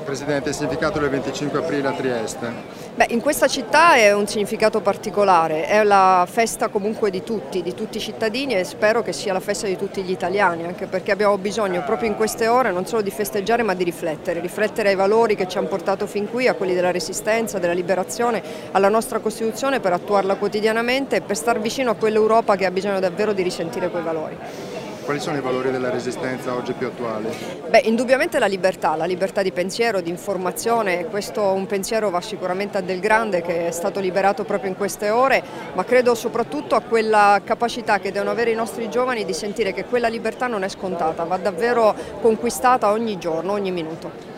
Presidente, il significato del 25 aprile a Trieste? Beh, in questa città è un significato particolare, è la festa comunque di tutti i cittadini e spero che sia la festa di tutti gli italiani, anche perché abbiamo bisogno proprio in queste ore non solo di festeggiare ma di riflettere ai valori che ci hanno portato fin qui, a quelli della resistenza, della liberazione, alla nostra Costituzione per attuarla quotidianamente e per star vicino a quell'Europa che ha bisogno davvero di risentire quei valori. Quali sono i valori della Resistenza oggi più attuali? Beh, indubbiamente la libertà di pensiero, di informazione, questo un pensiero va sicuramente a Del Grande che è stato liberato proprio in queste ore, ma credo soprattutto a quella capacità che devono avere i nostri giovani di sentire che quella libertà non è scontata, va davvero conquistata ogni giorno, ogni minuto.